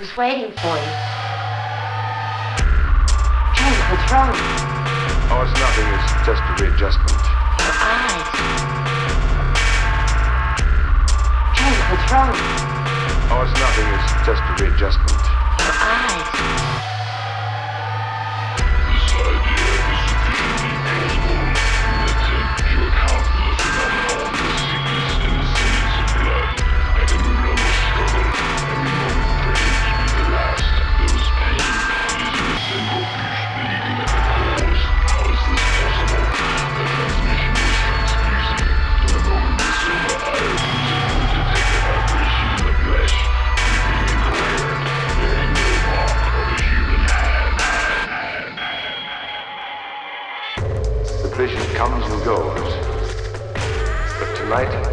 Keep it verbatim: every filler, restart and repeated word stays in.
was waiting for you. Jake, what's wrong? Oh, it's nothing. It's just a readjustment. Your eyes. Jake, what's wrong? Oh, it's nothing. It's just a readjustment. Your eyes. This idea is sufficiently plausible in that take into account the phenomenon of the sickness and the sins of blood. I can no longer struggle. Every moment praying to be the last. There was pain, dizziness and refuge bleeding at the cause. How is this possible? The transmission was transfusing. To the moment the silver iron using would detect a vibration in the flesh. Creeping incoherent, bearing no mark of a human hand. The vision comes and goes. But tonight,